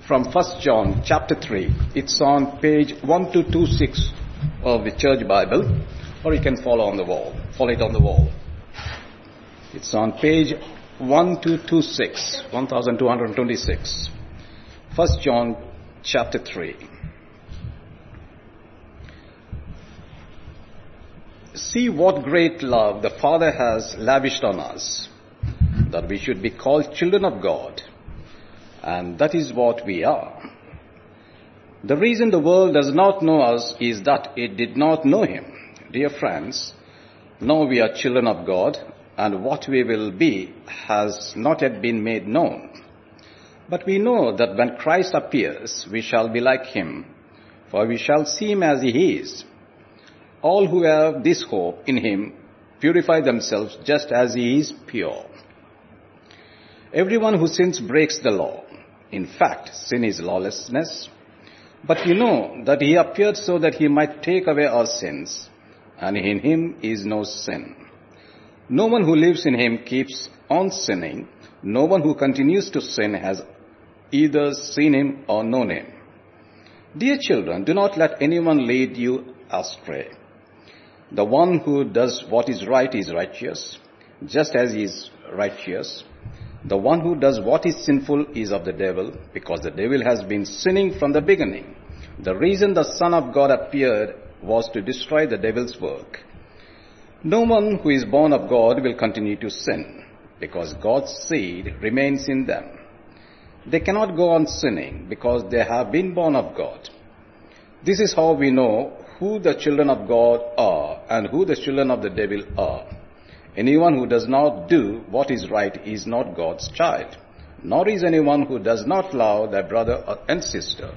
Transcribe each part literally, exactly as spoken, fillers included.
from First John chapter three. It's on page twelve twenty-six of the Church Bible, or you can follow on the wall. Follow it on the wall. It's on page twelve twenty-six, twelve twenty-six. First John chapter three. See what great love the Father has lavished on us, that we should be called children of God, and that is what we are. The reason the world does not know us is that it did not know Him. Dear friends, now we are children of God, and what we will be has not yet been made known. But we know that when Christ appears, we shall be like Him, for we shall see Him as He is. All who have this hope in Him purify themselves just as He is pure. Everyone who sins breaks the law. In fact, sin is lawlessness. But you know that He appeared so that He might take away our sins, and in Him is no sin. No one who lives in Him keeps on sinning. No one who continues to sin has either seen Him or known Him. Dear children, do not let anyone lead you astray. The one who does what is right is righteous, just as He is righteous. The one who does what is sinful is of the devil, because the devil has been sinning from the beginning. The reason the Son of God appeared was to destroy the devil's work. No one who is born of God will continue to sin, because God's seed remains in them. They cannot go on sinning, because they have been born of God. This is how we know who the children of God are and who the children of the devil are. Anyone who does not do what is right is not God's child, nor is anyone who does not love their brother and sister.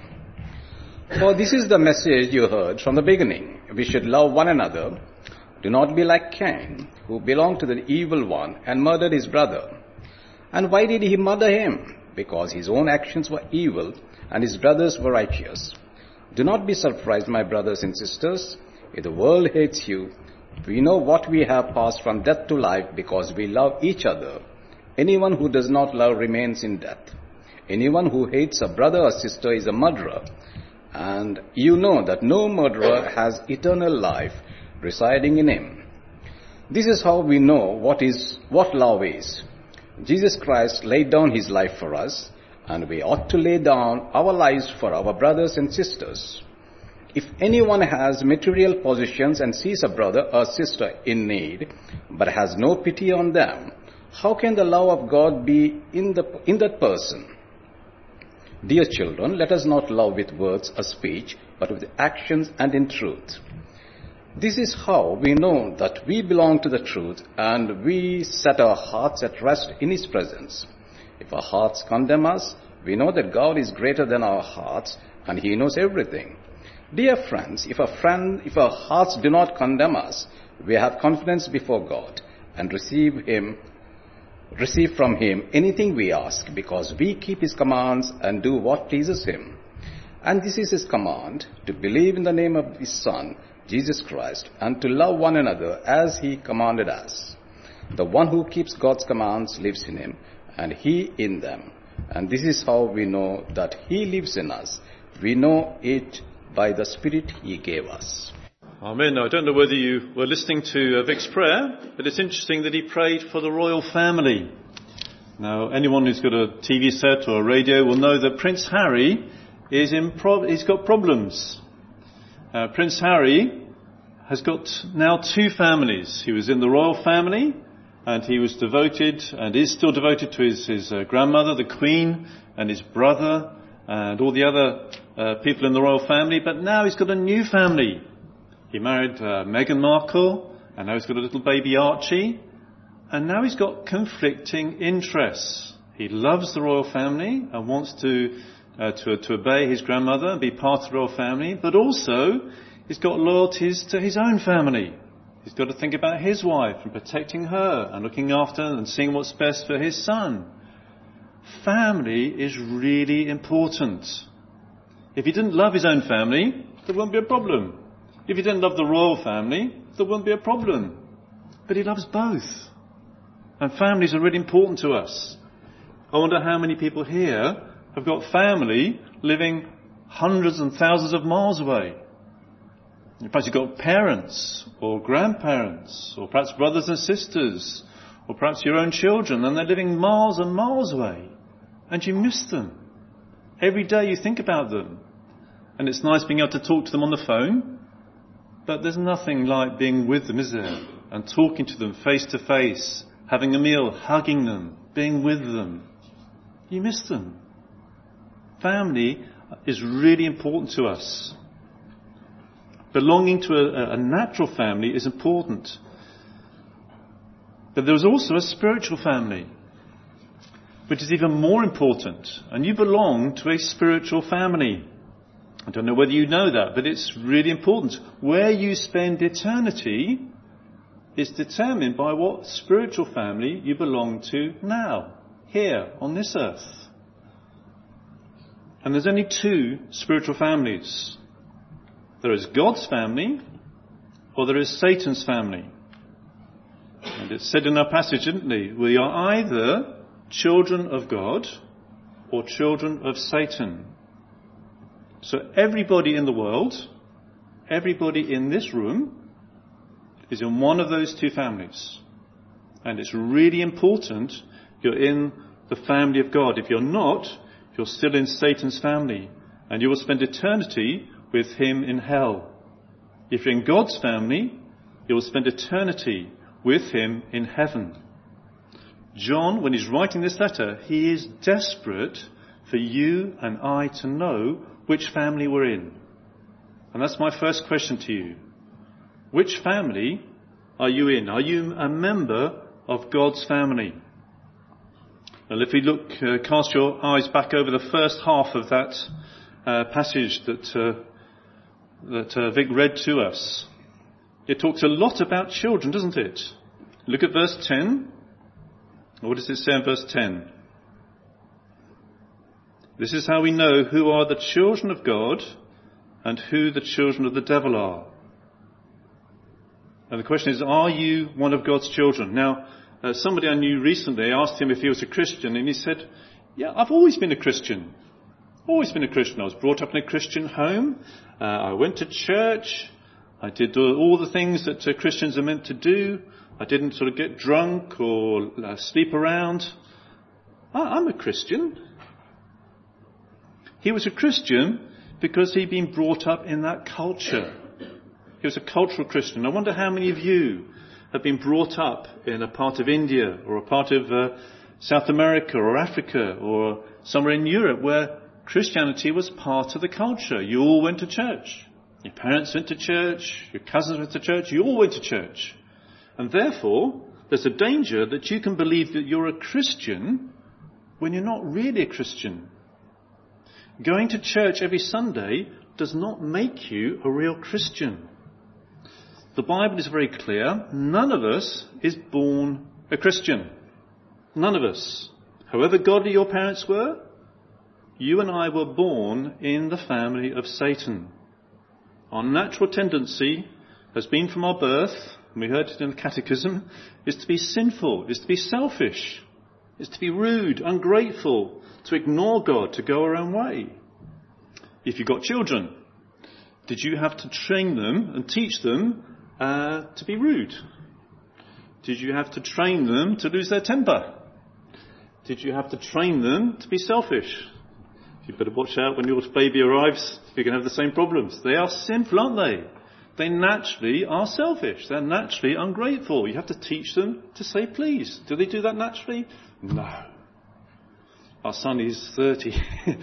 For this is the message you heard from the beginning. We should love one another. Do not be like Cain, who belonged to the evil one and murdered his brother. And why did he murder him? Because his own actions were evil and his brothers were righteous. Do not be surprised, my brothers and sisters. If the world hates you, we know what we have passed from death to life because we love each other. Anyone who does not love remains in death. Anyone who hates a brother or sister is a murderer. And you know that no murderer has eternal life residing in him. This is how we know what is what love is. Jesus Christ laid down His life for us, and we ought to lay down our lives for our brothers and sisters. If anyone has material possessions and sees a brother or sister in need, but has no pity on them, how can the love of God be in, the, in that person? Dear children, let us not love with words or speech, but with actions and in truth. This is how we know that we belong to the truth, and we set our hearts at rest in His presence. If our hearts condemn us, we know that God is greater than our hearts, and He knows everything. Dear friends, if our, friend, if our hearts do not condemn us, we have confidence before God and receive Him, receive from Him anything we ask, because we keep His commands and do what pleases Him. And this is His command, to believe in the name of His Son, Jesus Christ, and to love one another as He commanded us. The one who keeps God's commands lives in Him, and He in them. And this is how we know that He lives in us. We know it by the Spirit He gave us. Amen. Now, I don't know whether you were listening to uh, Vic's prayer, but it's interesting that he prayed for the royal family. Now, anyone who's got a T V set or a radio will know that Prince Harry is in pro- he's got problems. Uh, Prince Harry has got now two families. He was in the royal family, and he was devoted, and is still devoted to his, his uh, grandmother, the Queen, and his brother, and all the other uh, people in the royal family. But now he's got a new family. He married uh, Meghan Markle, and now he's got a little baby Archie, and now he's got conflicting interests. He loves the royal family and wants to uh, to, to obey his grandmother and be part of the royal family, but also he's got loyalties to his own family. He's got to think about his wife and protecting her and looking after and seeing what's best for his son. Family is really important. If he didn't love his own family, there wouldn't be a problem. If he didn't love the royal family, there wouldn't be a problem. But he loves both. And families are really important to us. I wonder how many people here have got family living hundreds and thousands of miles away. Perhaps you've got parents or grandparents or perhaps brothers and sisters or perhaps your own children, and they're living miles and miles away, and you miss them. Every day you think about them, and it's nice being able to talk to them on the phone, but there's nothing like being with them, is there? And talking to them face to face, having a meal, hugging them, being with them. You miss them. Family is really important to us. Belonging to a, a natural family is important. But there is also a spiritual family, which is even more important. And you belong to a spiritual family. I don't know whether you know that, but it's really important. Where you spend eternity is determined by what spiritual family you belong to now, here, on this earth. And there's only two spiritual families. There is God's family, or there is Satan's family. And it's said in our passage, isn't it? We are either children of God or children of Satan. So everybody in the world, everybody in this room is in one of those two families. And it's really important you're in the family of God. If you're not, you're still in Satan's family, and you will spend eternity with him in hell. If you're in God's family, you will spend eternity with him in heaven. John, when he's writing this letter, he is desperate for you and I to know which family we're in. And that's my first question to you. Which family are you in? Are you a member of God's family? And if we look, uh, cast your eyes back over the first half of that uh, passage that uh, that uh, Vic read to us, it talks a lot about children, doesn't it? Look at verse ten. What does it say in verse ten? This is how we know who are the children of God and who the children of the devil are. And the question is, are you one of God's children? Now, uh, somebody I knew recently, I asked him if he was a Christian, and he said, yeah, I've always been a Christian. Always been a Christian. I was brought up in a Christian home. Uh, I went to church. I did all the things that uh, Christians are meant to do. I didn't sort of get drunk or uh, sleep around. I, I'm a Christian. He was a Christian because he'd been brought up in that culture. He was a cultural Christian. I wonder how many of you have been brought up in a part of India or a part of uh, South America or Africa or somewhere in Europe where Christianity was part of the culture. You all went to church. Your parents went to church. Your cousins went to church. You all went to church. And therefore, there's a danger that you can believe that you're a Christian when you're not really a Christian. Going to church every Sunday does not make you a real Christian. The Bible is very clear. None of us is born a Christian. None of us. However godly your parents were, you and I were born in the family of Satan. Our natural tendency has been from our birth, and we heard it in the catechism, is to be sinful, is to be selfish, is to be rude, ungrateful, to ignore God, to go our own way. If you've got children, did you have to train them and teach them uh, to be rude? Did you have to train them to lose their temper? Did you have to train them to be selfish? You better watch out when your baby arrives, you're going to have the same problems. They are sinful, aren't they? They naturally are selfish. They're naturally ungrateful. You have to teach them to say please. Do they do that naturally? No. Our son is thirty,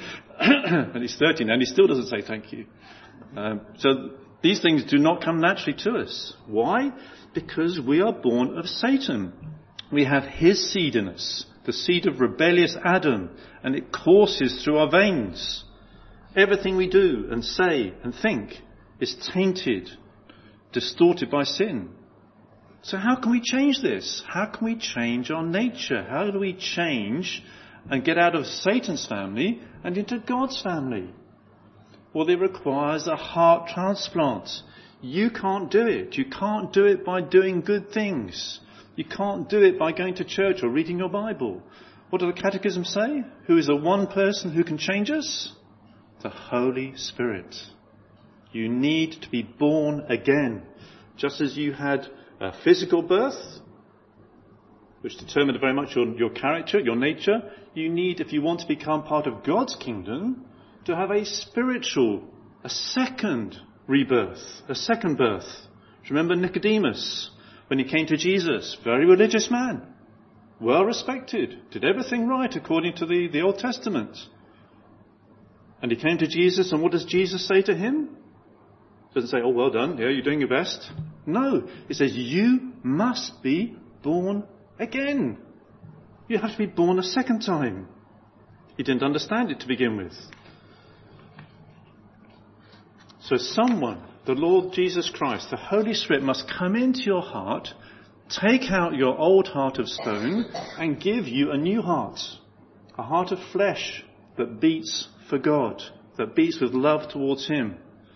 and he's thirty now, and he still doesn't say thank you. Um, so these things do not come naturally to us. Why? Because we are born of Satan. We have his seed in us, the seed of rebellious Adam, and it courses through our veins. Everything we do and say and think is tainted, distorted by sin. So how can we change this? How can we change our nature? How do we change and get out of Satan's family and into God's family? Well, it requires a heart transplant. You can't do it. You can't do it by doing good things. You can't do it by going to church or reading your Bible. What does the Catechism say? Who is the one person who can change us? The Holy Spirit. You need to be born again. Just as you had a physical birth, which determined very much your, your character, your nature, you need, if you want to become part of God's kingdom, to have a spiritual, a second rebirth, a second birth. Remember Nicodemus, when he came to Jesus, very religious man, well respected, did everything right according to the, the Old Testament. And he came to Jesus, and what does Jesus say to him? Doesn't say, oh, well done, yeah, you're doing your best. No, he says, you must be born again. You have to be born a second time. He didn't understand it to begin with. So someone, the Lord Jesus Christ, the Holy Spirit, must come into your heart, take out your old heart of stone, and give you a new heart. A heart of flesh that beats for God, that beats with love towards Him.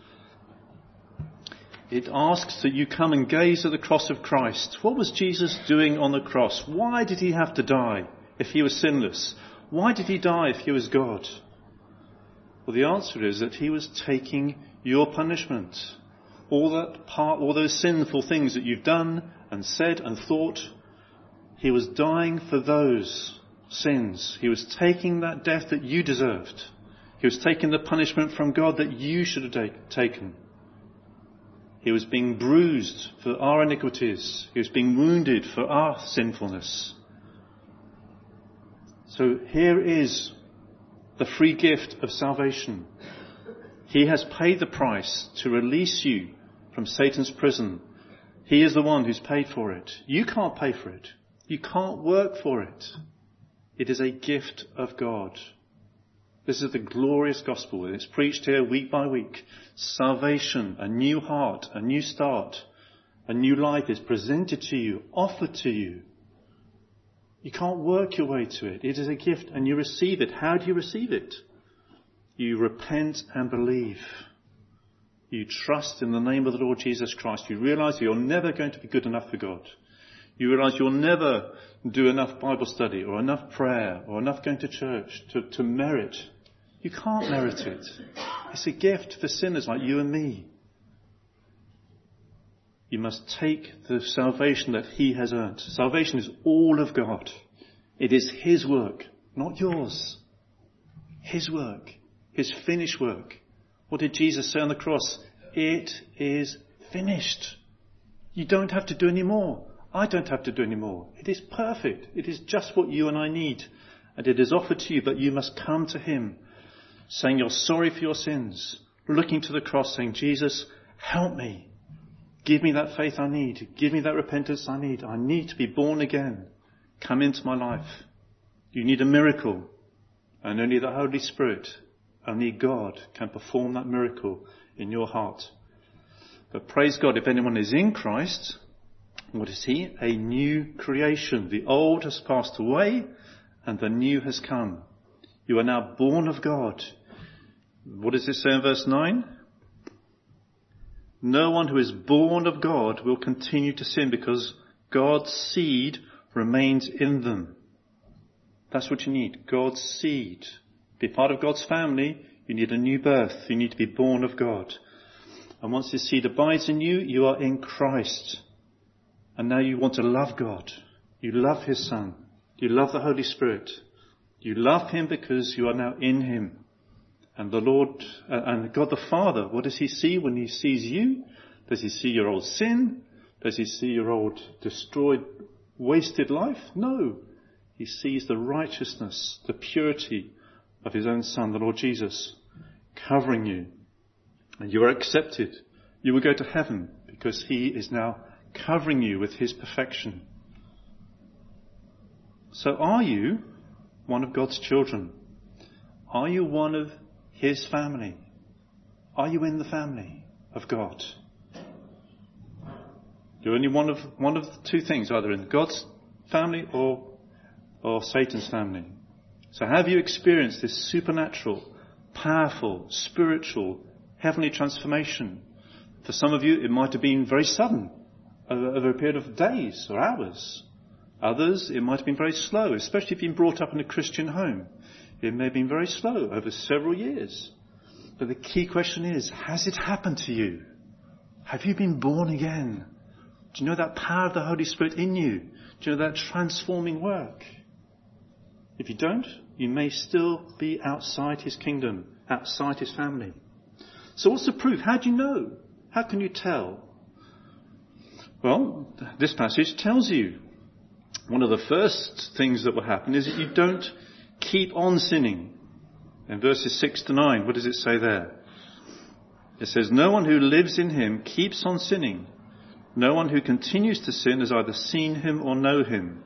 It asks that you come and gaze at the cross of Christ. What was Jesus doing on the cross? Why did He have to die if He was sinless? Why did He die if He was God? Well, the answer is that He was taking your punishment. All that part, all those sinful things that you've done and said and thought, He was dying for those sins. He was taking that death that you deserved. He was taking the punishment from God that you should have take, taken. He was being bruised for our iniquities. He was being wounded for our sinfulness. So here is the free gift of salvation. He has paid the price to release you from Satan's prison. He is the one who's paid for it. You can't pay for it. You can't work for it. It is a gift of God. This is the glorious gospel. It's preached here week by week. Salvation, a new heart, a new start, a new life is presented to you, offered to you. You can't work your way to it. It is a gift and you receive it. How do you receive it? You repent and believe. You trust in the name of the Lord Jesus Christ. You realize you're never going to be good enough for God. You realize you'll never do enough Bible study or enough prayer or enough going to church to, to merit. You can't merit it. It's a gift for sinners like you and me. You must take the salvation that He has earned. Salvation is all of God. It is His work, not yours. His work. His finished work. What did Jesus say on the cross? It is finished. You don't have to do any more. I don't have to do any more. It is perfect. It is just what you and I need. And it is offered to you, but you must come to Him, saying you're sorry for your sins, looking to the cross, saying, Jesus, help me. Give me that faith I need. Give me that repentance I need. I need to be born again. Come into my life. You need a miracle. And only the Holy Spirit, only God can perform that miracle in your heart. But praise God, if anyone is in Christ, what is he? A new creation. The old has passed away and the new has come. You are now born of God. What does it say in verse nine? No one who is born of God will continue to sin because God's seed remains in them. That's what you need. God's seed. To be part of God's family, you need a new birth. You need to be born of God. And once this seed abides in you, you are in Christ. And now you want to love God. You love His Son. You love the Holy Spirit. You love Him because you are now in Him. And the Lord, uh, and God the Father, what does He see when He sees you? Does He see your old sin? Does He see your old destroyed, wasted life? No. He sees the righteousness, the purity of His own Son, the Lord Jesus, covering you. And you are accepted. You will go to heaven because He is now covering you with His perfection. So are you one of God's children? Are you one of His family? Are you in the family of God? You're only one of one of two things, either in God's family or or Satan's family. So have you experienced this supernatural, powerful, spiritual, heavenly transformation? For some of you, it might have been very sudden, over, over a period of days or hours. Others, it might have been very slow, especially if you've been brought up in a Christian home. It may have been very slow over several years. But the key question is, has it happened to you? Have you been born again? Do you know that power of the Holy Spirit in you? Do you know that transforming work? If you don't, you may still be outside his kingdom, outside his family. So what's the proof? How do you know? How can you tell? Well, this passage tells you. One of the first things that will happen is that you don't keep on sinning. In verses six to nine, what does it say there? It says, no one who lives in him keeps on sinning. No one who continues to sin has either seen him or know him.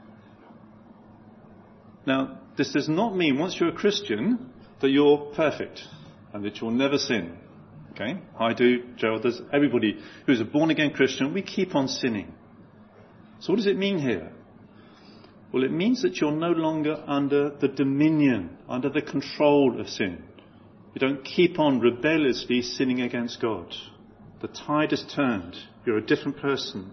Now, this does not mean once you're a Christian that you're perfect and that you'll never sin. Okay? I do, Gerald does, everybody who's a born-again Christian, we keep on sinning. So what does it mean here? Well, it means that you're no longer under the dominion, under the control of sin. You don't keep on rebelliously sinning against God. The tide has turned. You're a different person.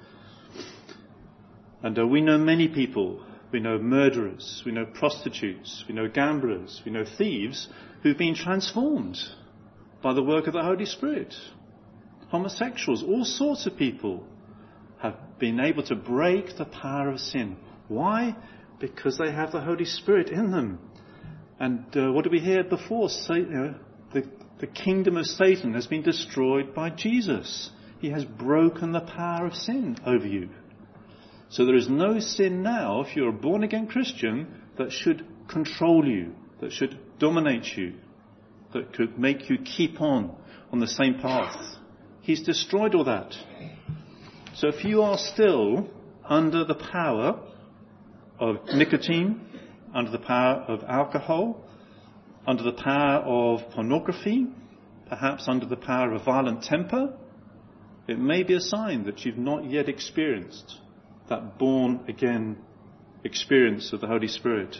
And uh, we know many people. We know murderers. We know prostitutes. We know gamblers. We know thieves who've been transformed by the work of the Holy Spirit. Homosexuals, all sorts of people have been able to break the power of sin. Why? Because they have the Holy Spirit in them. And uh, what did we hear before? So, you know, the, the kingdom of Satan has been destroyed by Jesus. He has broken the power of sin over you. So there is no sin now, if you're a born-again Christian, that should control you, that should dominate you, that could make you keep on on the same path. He's destroyed all that. So if you are still under the power of nicotine, under the power of alcohol, under the power of pornography, perhaps under the power of violent temper, it may be a sign that you've not yet experienced that born-again experience of the Holy Spirit.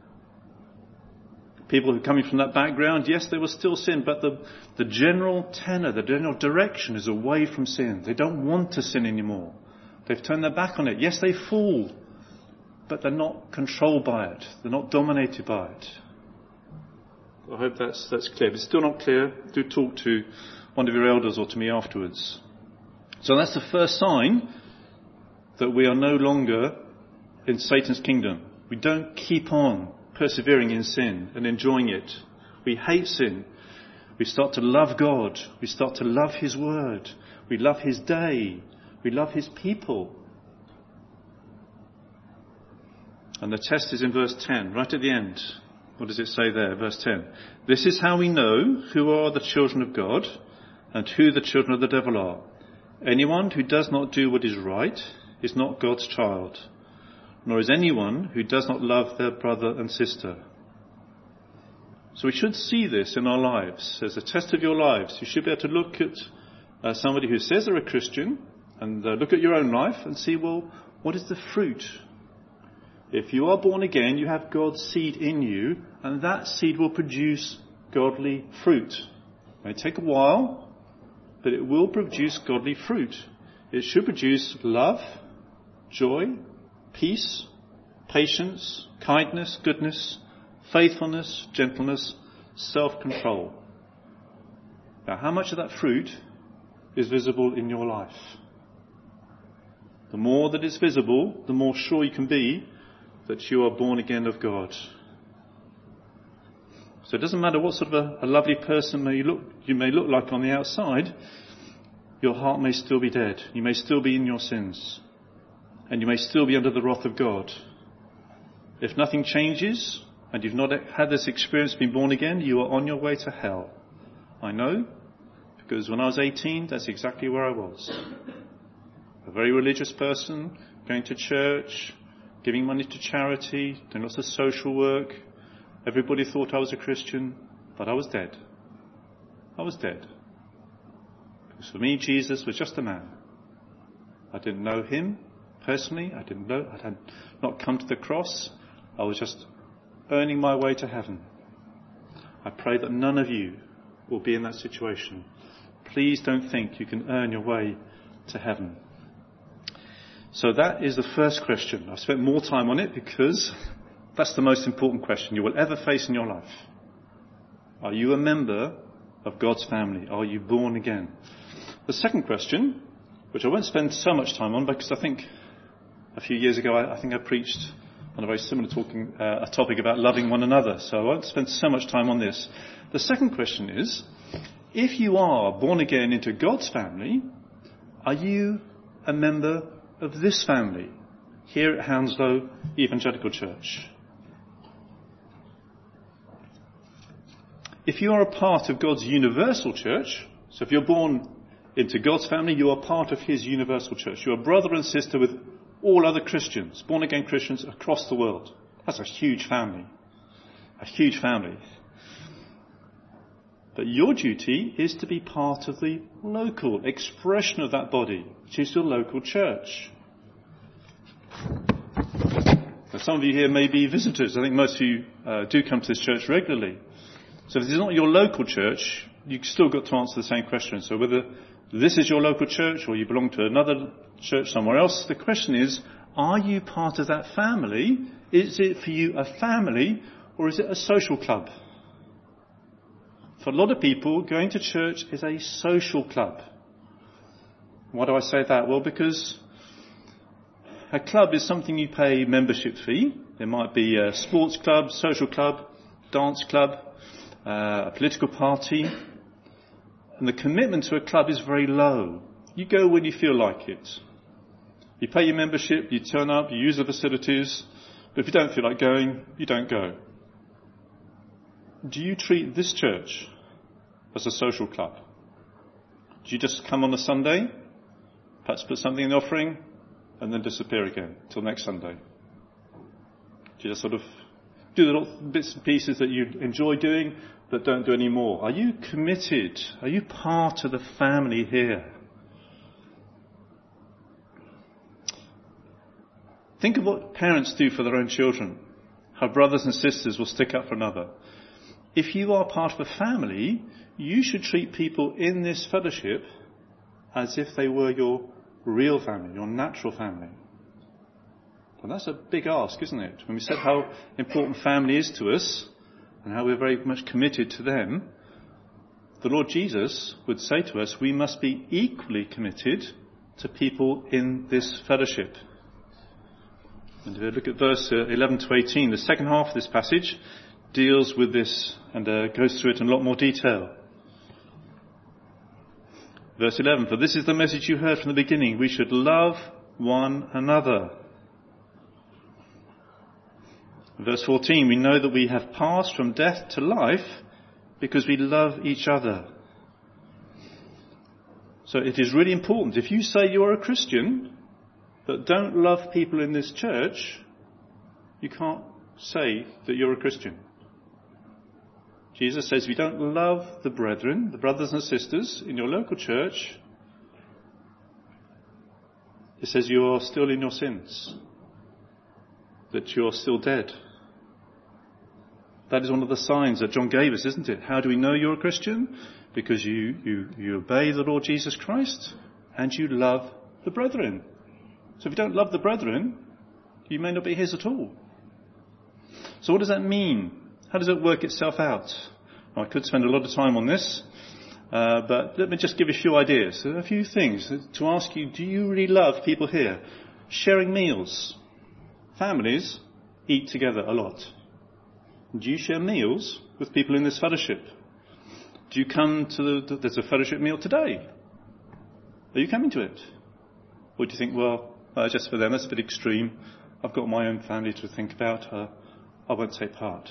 People who are coming from that background, yes, they will still sin, but the, the general tenor, the general direction is away from sin. They don't want to sin anymore. They've turned their back on it. Yes, they fall, but they're not controlled by it. They're not dominated by it. I hope that's, that's clear. If it's still not clear, do talk to one of your elders or to me afterwards. So that's the first sign that we are no longer in Satan's kingdom. We don't keep on persevering in sin and enjoying it. We hate sin. We start to love God. We start to love his word. We love his day. We love his people. And the test is in verse ten, right at the end. What does it say there? Verse ten. This is how we know who are the children of God and who the children of the devil are. Anyone who does not do what is right is not God's child, nor is anyone who does not love their brother and sister. So we should see this in our lives. As a test of your lives, you should be able to look at uh, somebody who says they're a Christian and uh, look at your own life and see, well, what is the fruit? If you are born again, you have God's seed in you, and that seed will produce godly fruit. It may take a while, but it will produce godly fruit. It should produce love, joy, peace, patience, kindness, goodness, faithfulness, gentleness, self-control. Now, how much of that fruit is visible in your life? The more that it's visible, the more sure you can be that you are born again of God. So it doesn't matter what sort of a, a lovely person may look, you may look like on the outside, your heart may still be dead. You may still be in your sins. And you may still be under the wrath of God. If nothing changes, and you've not had this experience of being born again, you are on your way to hell. I know, because when I was eighteen, that's exactly where I was. A very religious person, going to church, giving money to charity, doing lots of social work. Everybody thought I was a Christian, but I was dead. I was dead. Because for me, Jesus was just a man. I didn't know him personally. I didn't know. I had not come to the cross. I was just earning my way to heaven. I pray that none of you will be in that situation. Please don't think you can earn your way to heaven. So that is the first question. I've spent more time on it because that's the most important question you will ever face in your life. Are you a member of God's family? Are you born again? The second question, which I won't spend so much time on because I think a few years ago I, I think I preached on a very similar talking, uh, a topic about loving one another, so I won't spend so much time on this. The second question is, if you are born again into God's family, are you a member of this family here at Hounslow Evangelical Church? If you are a part of God's universal church, so if you're born into God's family, you are part of his universal church. You're a brother and sister with all other Christians, born again Christians across the world. That's a huge family. A huge family. But your duty is to be part of the local expression of that body, which is your local church. Now, some of you here may be visitors. I think most of you uh, do come to this church regularly. So if it's not your local church, you've still got to answer the same question. So whether this is your local church or you belong to another church somewhere else, the question is, are you part of that family? Is it for you a family or is it a social club? For a lot of people, going to church is a social club. Why do I say that? Well, because a club is something you pay membership fee. There might be a sports club, social club, dance club, Uh, a political party, and the commitment to a club is very low. You go when you feel like it. You pay your membership, you turn up, you use the facilities, but if you don't feel like going, you don't go. Do you treat this church as a social club? Do you just come on a Sunday, perhaps put something in the offering, and then disappear again till next Sunday? Do you just sort of do the little bits and pieces that you enjoy doing, but don't do any more? Are you committed? Are you part of the family here? Think of what parents do for their own children. How brothers and sisters will stick up for another. If you are part of a family, you should treat people in this fellowship as if they were your real family, your natural family. And that's a big ask, isn't it? When we said how important family is to us and how we're very much committed to them, the Lord Jesus would say to us, we must be equally committed to people in this fellowship. And if we look at verse eleven to eighteen, the second half of this passage deals with this and uh, goes through it in a lot more detail. Verse eleven, for this is the message you heard from the beginning, we should love one another. Verse fourteen, we know that we have passed from death to life because we love each other. So it is really important. If you say you are a Christian but don't love people in this church, you can't say that you're a Christian. Jesus says if you don't love the brethren, the brothers and sisters in your local church, it says you are still in your sins, that you are still dead. That is one of the signs that John gave us, isn't it? How do we know you're a Christian? Because you, you, you obey the Lord Jesus Christ and you love the brethren. So if you don't love the brethren, you may not be his at all. So what does that mean? How does it work itself out? Well, I could spend a lot of time on this, uh, but let me just give you a few ideas, a few things to ask you, do you really love people here? Sharing meals. Families eat together a lot. Do you share meals with people in this fellowship? Do you come to the, there's a fellowship meal today? Are you coming to it? Or do you think, well, uh, just for them, that's a bit extreme. I've got my own family to think about. Uh, I won't take part.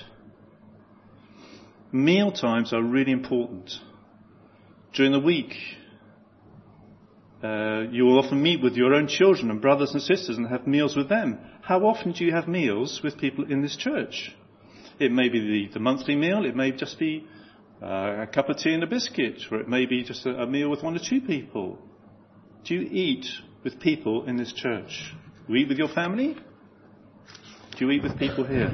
Meal times are really important. During the week, uh, you will often meet with your own children and brothers and sisters and have meals with them. How often do you have meals with people in this church? It may be the, the monthly meal. It may just be uh, a cup of tea and a biscuit, or it may be just a, a meal with one or two people. Do you eat with people in this church? Do you eat with your family? Do you eat with people here?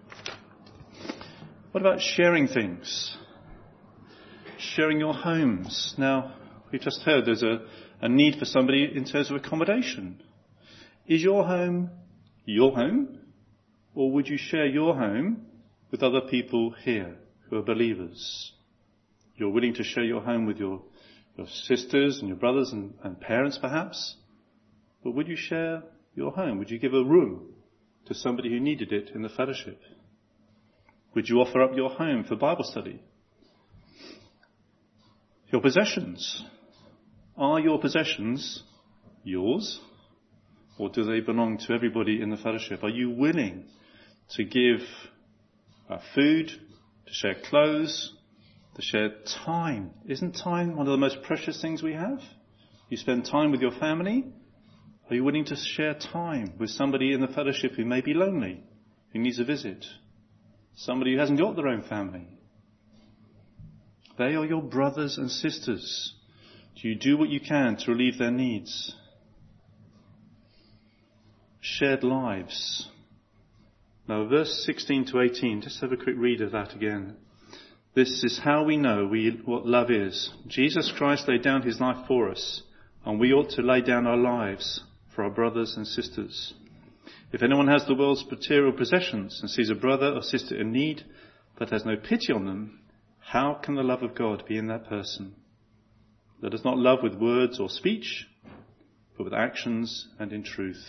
What about sharing things? Sharing your homes. Now, we've just heard there's a, a need for somebody in terms of accommodation. Is your home your home? Or would you share your home with other people here who are believers? You're willing to share your home with your, your sisters and your brothers and, and parents perhaps? But would you share your home? Would you give a room to somebody who needed it in the fellowship? Would you offer up your home for Bible study? Your possessions. Are your possessions yours? Or do they belong to everybody in the fellowship? Are you willing to give uh, food, to share clothes, to share time? Isn't time one of the most precious things we have? You spend time with your family. Are you willing to share time with somebody in the fellowship who may be lonely, who needs a visit? Somebody who hasn't got their own family? They are your brothers and sisters. Do you do what you can to relieve their needs? Shared lives. Now, verse sixteen to eighteen, just have a quick read of that again. This is how we know we, what love is. Jesus Christ laid down his life for us, and we ought to lay down our lives for our brothers and sisters. If anyone has the world's material possessions and sees a brother or sister in need but has no pity on them, how can the love of God be in that person? Let us not love with words or speech, but with actions and in truth.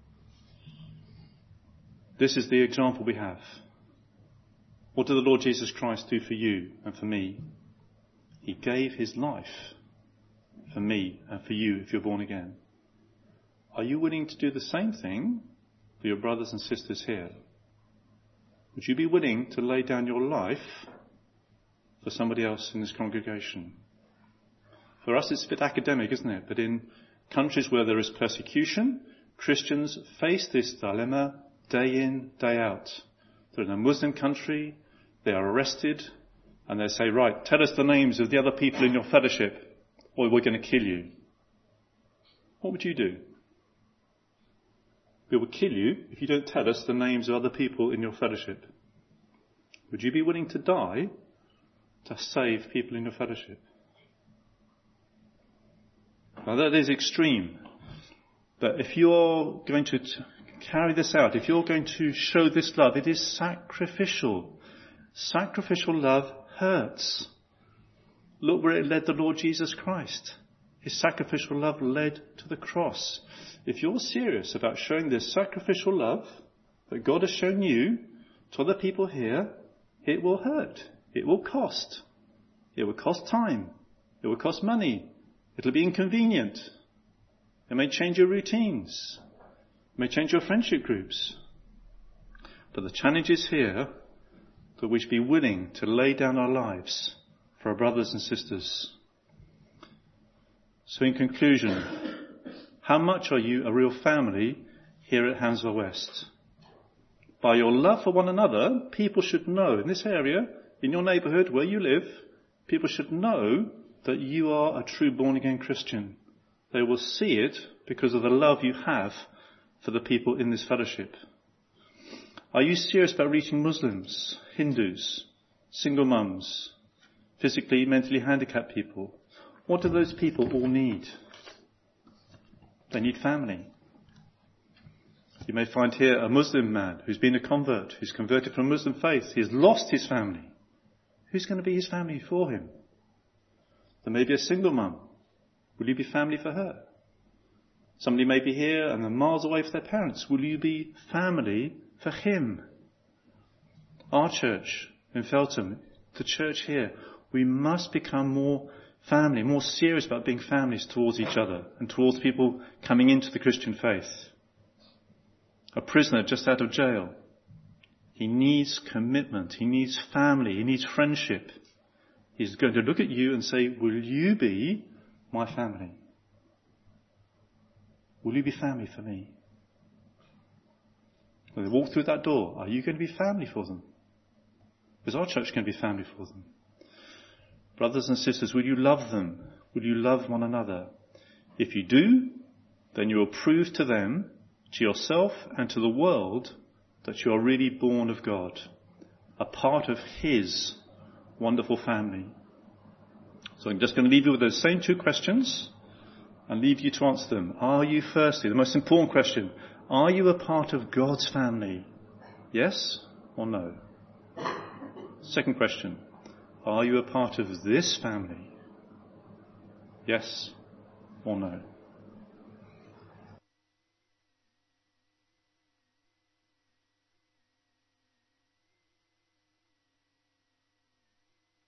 This is the example we have. What did the Lord Jesus Christ do for you and for me? He gave his life for me and for you if you're born again. Are you willing to do the same thing for your brothers and sisters here? Would you be willing to lay down your life for somebody else in this congregation? For us it's a bit academic, isn't it? But in countries where there is persecution, Christians face this dilemma day in, day out. They're in a Muslim country, they are arrested, and they say, right, tell us the names of the other people in your fellowship, or we're going to kill you. What would you do? We will kill you if you don't tell us the names of other people in your fellowship. Would you be willing to die to save people in your fellowship? Now that is extreme. But if you're going to t- carry this out, if you're going to show this love, it is sacrificial. Sacrificial love hurts. Look where it led the Lord Jesus Christ. His sacrificial love led to the cross. If you're serious about showing this sacrificial love that God has shown you to other people here, it will hurt. It will cost. It will cost time. It will cost money. It'll be inconvenient. It may change your routines. It may change your friendship groups. But the challenge is here that we should be willing to lay down our lives for our brothers and sisters. So in conclusion, how much are you a real family here at Hanswell West? By your love for one another, people should know in this area, in your neighbourhood where you live, people should know that you are a true born-again Christian. They will see it because of the love you have for the people in this fellowship. Are you serious about reaching Muslims, Hindus, single mums, physically, mentally handicapped people? What do those people all need? They need family. You may find here a Muslim man who's been a convert, who's converted from Muslim faith. He's lost his family. Who's going to be his family for him? There may be a single mum. Will you be family for her? Somebody may be here and they're miles away from their parents. Will you be family for him? Our church in Feltham, the church here, we must become more family, more serious about being families towards each other and towards people coming into the Christian faith. A prisoner just out of jail, he needs commitment, he needs family, he needs friendship. He's going to look at you and say, will you be my family? Will you be family for me? When they walk through that door, are you going to be family for them? Is our church going to be family for them? Brothers and sisters, will you love them? Will you love one another? If you do, then you will prove to them, to yourself and to the world, that you are really born of God, a part of his wonderful family. So I'm just going to leave you with those same two questions. and leave you to answer them. Are you, firstly, the most important question, are you a part of God's family? Yes or no? Second question, are you a part of this family? Yes or no?